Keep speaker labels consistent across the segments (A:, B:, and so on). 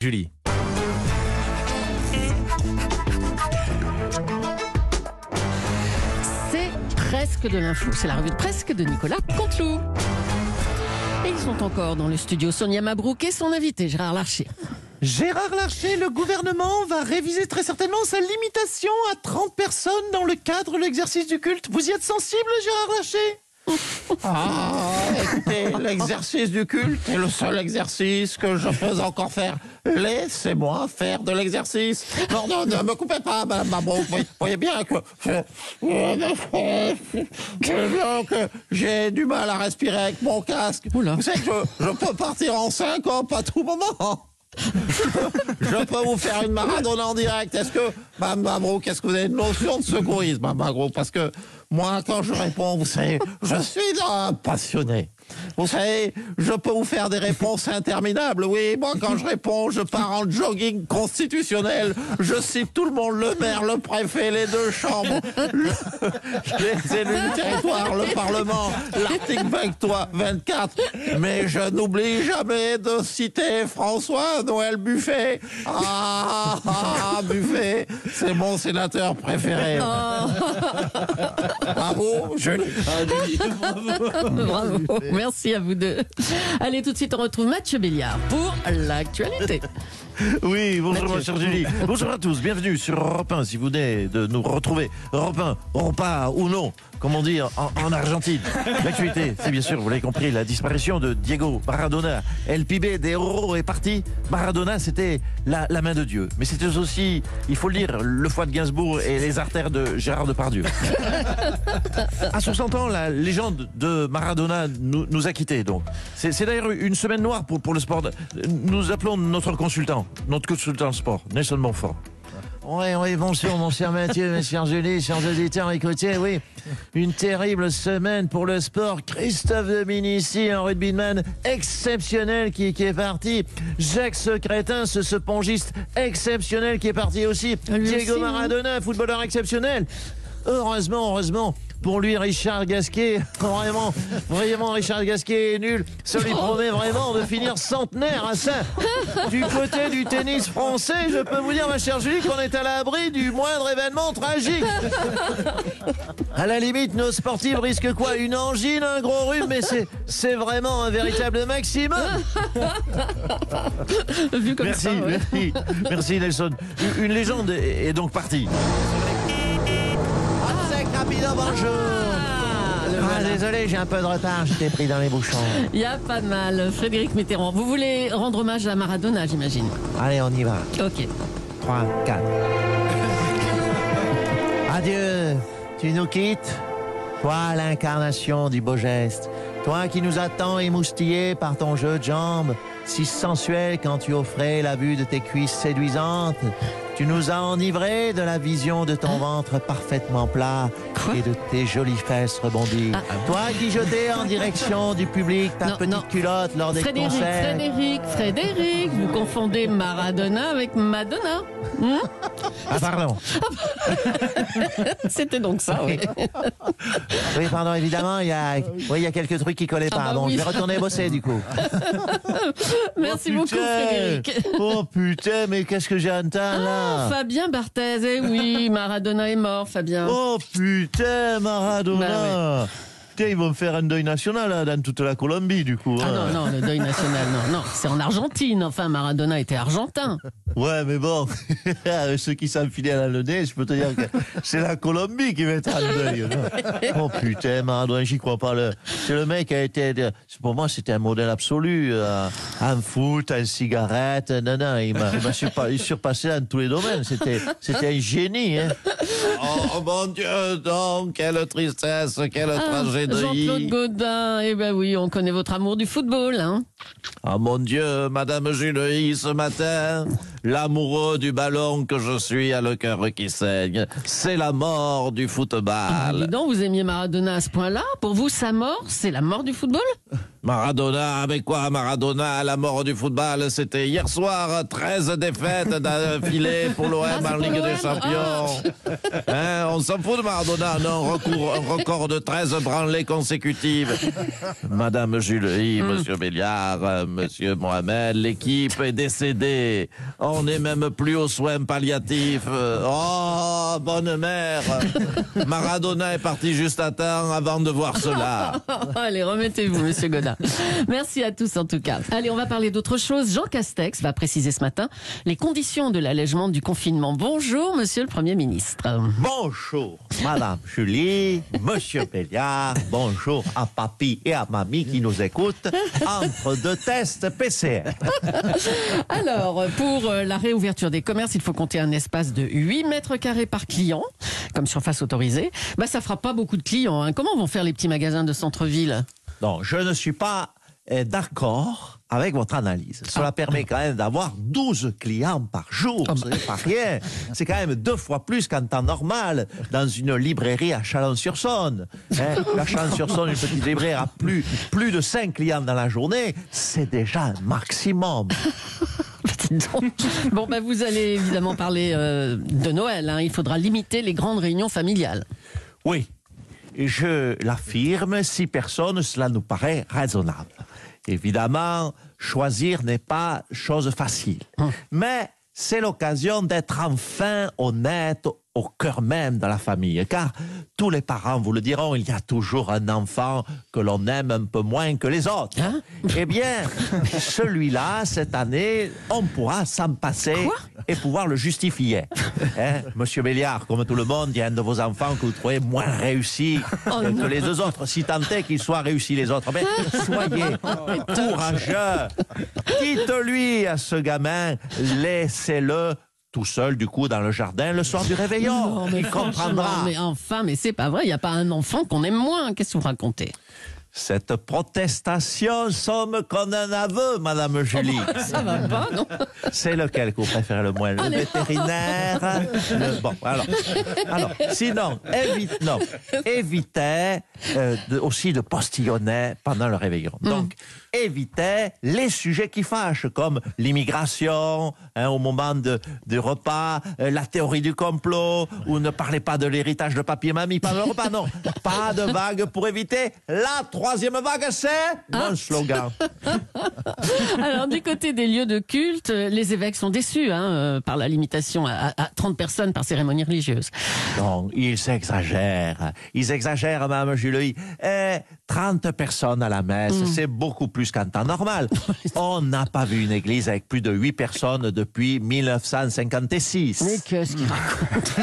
A: Julie.
B: C'est presque de l'info. C'est la revue de presque de Nicolas Canteloup. Et ils sont encore dans le studio. Sonia Mabrouk et son invité Gérard Larcher.
A: Gérard Larcher, le gouvernement va réviser très certainement sa limitation à 30 personnes dans le cadre de l'exercice du culte. Vous y êtes sensible, Gérard Larcher ? Écoutez, l'exercice du culte est le seul exercice que je peux encore faire. Laissez-moi faire de l'exercice. Non, ne me coupez pas, madame Mabrouk. Vous voyez bien que j'ai du mal à respirer avec mon casque.
B: Oula.
A: Vous savez que je peux partir en syncope à tout moment. Je peux vous faire une Maradona en direct. Est-ce que, Mme Mabrouk, est-ce que vous avez une notion de secourisme, Mme Mabrouk? Parce que moi, quand je réponds, vous savez, je suis un passionné. Vous savez, je peux vous faire des réponses interminables. Oui, moi, quand je réponds, je pars en jogging constitutionnel. Je cite tout le monde, le maire, le préfet, les deux chambres, les élus du territoire, le Parlement, l'article 24. Mais je n'oublie jamais de citer François-Noël Buffet. Buffet, c'est mon sénateur préféré. Bravo, Julie.
B: Bravo. Merci à vous deux. Allez, tout de suite, on retrouve Mathieu Béliard pour l'actualité.
C: Oui, bonjour
B: Mathieu.
C: ma chère Julie. Bonjour à tous, bienvenue sur Europe 1 si vous venez de nous retrouver. Europe 1, Europa ou non, comment dire, en Argentine. L'actualité, c'est bien sûr, vous l'avez compris, la disparition de Diego Maradona. El Pibe de Oro est parti. Maradona, c'était la main de Dieu. Mais c'était aussi, il faut le dire, le foie de Gainsbourg et les artères de Gérard Depardieu. À 60 ans, la légende de Maradona nous a quittés. Donc, c'est d'ailleurs une semaine noire pour le sport. Nous appelons notre consultant sport, Nelson Montfort. Oui, bonjour, mon cher Mathieu, mes chers Julie, chers auditeurs, écoutez, oui, une terrible semaine pour le sport. Christophe Dominici, un rugbyman exceptionnel qui est parti. Jacques Secrétin, ce pongiste exceptionnel qui est parti aussi.
B: Lui
C: Diego
B: aussi,
C: Maradona, un footballeur exceptionnel. Heureusement, pour lui, Richard Gasquet, vraiment, Richard Gasquet est nul. Ça lui promet vraiment de finir centenaire à ça. Du côté du tennis français, je peux vous dire, ma chère Julie, qu'on est à l'abri du moindre événement tragique. À la limite, nos sportifs risquent quoi? Une angine, un gros rhume, mais c'est vraiment un véritable maximum.
B: Vu comme ça, ouais.
C: Merci Nelson. Une légende est donc partie. Bonjour. Désolé, j'ai un peu de retard, j'étais pris dans les bouchons.
B: Il y a pas de mal. Frédéric Mitterrand, vous voulez rendre hommage à Maradona, j'imagine.
C: Allez, on y va.
B: Ok.
C: 3, 4. Adieu, tu nous quittes. Toi, l'incarnation du beau geste. Toi qui nous as tant émoustillés par ton jeu de jambes, si sensuel quand tu offrais la vue de tes cuisses séduisantes. Tu nous as enivrés de la vision de ton ventre parfaitement plat.
B: Quoi?
C: Et de tes jolies fesses rebondies. Toi qui jetais en direction du public ta petite culotte lors des concerts.
B: Frédéric, vous confondez Maradona avec Madonna.
C: Ah, pardon.
B: C'était donc ça, oui.
C: Oui, pardon, évidemment, il y a quelques trucs qui collaient pas.
B: bah
C: Bon,
B: oui.
C: je vais retourner bosser du coup.
B: Merci beaucoup, Frédéric.
C: Oh putain, mais qu'est-ce que j'ai entendu là?
B: Fabien Barthez, eh oui, Maradona est mort, Fabien.
C: Oh putain, Maradona.
B: Bah
C: Putain, ils vont me faire un deuil national là, dans toute la Colombie du coup.
B: Ah
C: hein.
B: non, le deuil national, non, c'est en Argentine. Enfin, Maradona était argentin.
C: Ouais, mais bon, ceux qui s'enfilaient dans le nez, je peux te dire que c'est la Colombie qui va être en deuil. Non. Oh putain, Maradona, j'y crois pas. C'est le mec qui a été, pour moi, c'était un modèle absolu. En foot, en cigarette, non, il m'a surpassé dans tous les domaines. C'était un génie. Hein. Oh mon Dieu, donc, quelle tristesse, quelle tragédie.
B: Jean-Claude Gaudin, eh ben oui, on connaît votre amour du football, hein.
C: Ah mon Dieu, Madame Julie, ce matin, l'amoureux du ballon que je suis a le cœur qui saigne. C'est la mort du
B: Dis
C: football.
B: donc, vous aimiez Maradona à ce point-là? Pour vous, sa mort, c'est la mort du football?
C: Maradona, avec quoi Maradona, la mort du football, c'était hier soir, 13 défaites d'affilée pour l'OM
B: c'est
C: en
B: pour
C: Ligue
B: l'OM?
C: des Champions. Hein, on s'en fout de Maradona, non, un record de 13 branlées consécutives. Madame Julie, Monsieur Béliard, revoir, monsieur Mohamed. L'équipe est décédée. On n'est même plus aux soins palliatifs. Oh, bonne mère. Maradona est parti juste à temps avant de voir cela.
B: Allez, remettez-vous, monsieur Godin. Merci à tous en tout cas. Allez, on va parler d'autre chose. Jean Castex va préciser ce matin les conditions de l'allègement du confinement. Bonjour, monsieur le Premier ministre.
C: Bonjour, madame Julie, monsieur Béliard. Bonjour à papy et à mamie qui nous écoutent entre deux tests PCR.
B: Alors, pour la réouverture des commerces, il faut compter un espace de 8 mètres carrés par client, comme surface autorisée. Ça fera pas beaucoup de clients, hein. Comment vont faire les petits magasins de centre-ville?
C: Non, je ne suis pas d'accord avec votre analyse. Cela permet quand même d'avoir 12 clients par jour. Ce n'est pas rien. C'est quand même 2 fois plus qu'en temps normal dans une librairie à Chalon-sur-Saône. À Chalon-sur-Saône, une petite librairie a plus de 5 clients dans la journée. C'est déjà un maximum.
B: Bon, vous allez évidemment parler de Noël, hein. Il faudra limiter les grandes réunions familiales.
C: Oui, je l'affirme, 6 personnes, cela nous paraît raisonnable. Évidemment, choisir n'est pas chose facile. Mais c'est l'occasion d'être enfin honnête au cœur même de la famille. Car tous les parents vous le diront, il y a toujours un enfant que l'on aime un peu moins que les autres.
B: Hein?
C: Eh bien, celui-là, cette année, on pourra s'en passer et pouvoir le justifier. Monsieur Béliard, comme tout le monde, il y a un de vos enfants que vous trouvez moins réussi que les 2 autres, si tant est qu'il soit réussi les autres. Mais soyez courageux. Dites-lui à ce gamin, laissez-le tout seul, du coup, dans le jardin, le soir du réveillon. Il comprendra.
B: Mais c'est pas vrai, il n'y a pas un enfant qu'on aime moins. Qu'est-ce que vous racontez?
C: Cette protestation somme comme un aveu, madame Julie.
B: Ça va pas, non?
C: C'est lequel que vous préférez le moins? Le vétérinaire? Bon, alors, sinon, évitez aussi de postillonner pendant le réveillon. Donc, évitez les sujets qui fâchent, comme l'immigration, au moment du repas, la théorie du complot, ou ne parlez pas de l'héritage de papy et mamie pendant le repas, non. Pas de vague pour éviter la 3e vague, c'est mon slogan.
B: Alors, du côté des lieux de culte, les évêques sont déçus par la limitation à 30 personnes par cérémonie religieuse.
C: Non, ils exagèrent. Ils exagèrent, madame Julie. 30 personnes à la messe, c'est beaucoup plus qu'en temps normal. On n'a pas vu une église avec plus de 8 personnes depuis 1956.
B: Mais qu'est-ce qu'il raconte?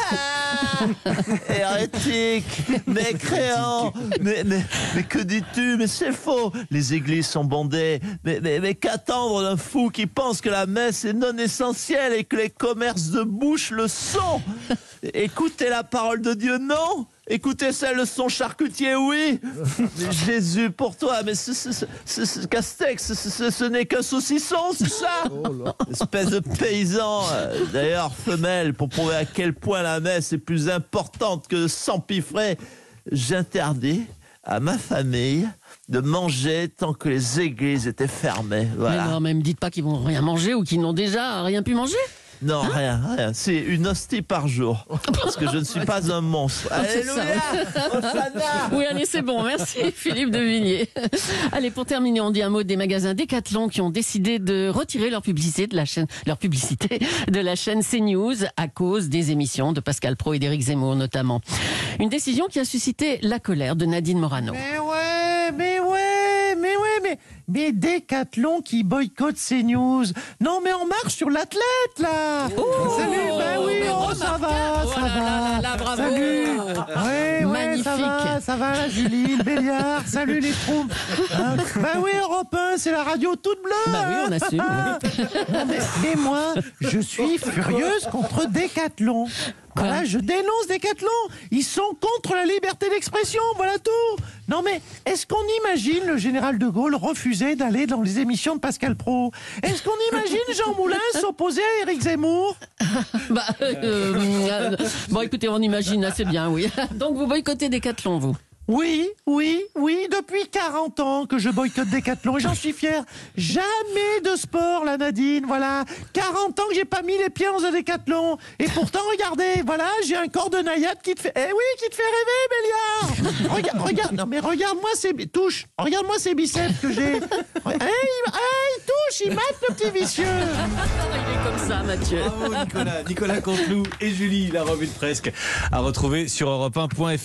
C: Hérétique, mécréant, mais que dis-tu? Mais c'est faux. Les églises sont bondées. Mais qu'attendre d'un fou qui pense que la messe est non essentielle et que les commerces de bouche le sont? Écoutez la parole de Dieu, non? Écoutez celle de son charcutier, oui. Mais Jésus, pour toi, mais Castex, ce n'est qu'un saucisson, c'est ça? Espèce de paysan, d'ailleurs femelle, pour prouver à quel point la messe est plus importante que s'empiffrer. J'interdis à ma famille de manger tant que les églises étaient fermées. Voilà.
B: Mais non, mais me dites pas qu'ils vont rien manger ou qu'ils n'ont déjà rien pu manger.
C: Non, rien. C'est une hostie par jour. Parce que je ne suis pas un monstre. Alléluia!
B: Oui, allez, c'est bon. Merci, Philippe de Villiers. Allez, pour terminer, on dit un mot des magasins Decathlon qui ont décidé de retirer leur publicité de la chaîne CNews à cause des émissions de Pascal Praud et d'Éric Zemmour, notamment. Une décision qui a suscité la colère de Nadine Morano.
D: Mais Decathlon qui boycotte CNews. Non, mais on marche sur l'athlète, là. Salut, ça va.
B: Bravo.
D: Salut.
B: Magnifique.
D: Ça va, la Julie, le Béliard. Salut, les troupes. Europe 1, c'est la radio toute bleue.
B: Oui, on assume.
D: Mais moi, je suis furieuse contre Decathlon. Voilà, je dénonce Decathlon. Ils sont contre la liberté d'expression, voilà tout. Non mais, est-ce qu'on imagine le général de Gaulle refuser d'aller dans les émissions de Pascal Praud? Est-ce qu'on imagine Jean Moulin s'opposer à Éric Zemmour?
B: Bon, écoutez, on imagine assez bien, oui. Donc vous boycottez Decathlon, vous?
D: Oui, depuis 40 ans que je boycotte Décathlon et j'en suis fier. Jamais de sport, la Nadine, voilà. 40 ans que j'ai pas mis les pieds dans un Décathlon. Et pourtant, regardez, voilà, j'ai un corps de naïade qui te fait... Eh oui, qui te fait rêver, Béliard. Regarde, non mais regarde-moi ces... Touche, regarde-moi ces biceps que j'ai. Il touche, il mate le petit vicieux.
B: Il est comme ça, Mathieu.
E: Bravo Nicolas Canteloup et Julie, la revue de Presque à retrouver sur europe1.fr.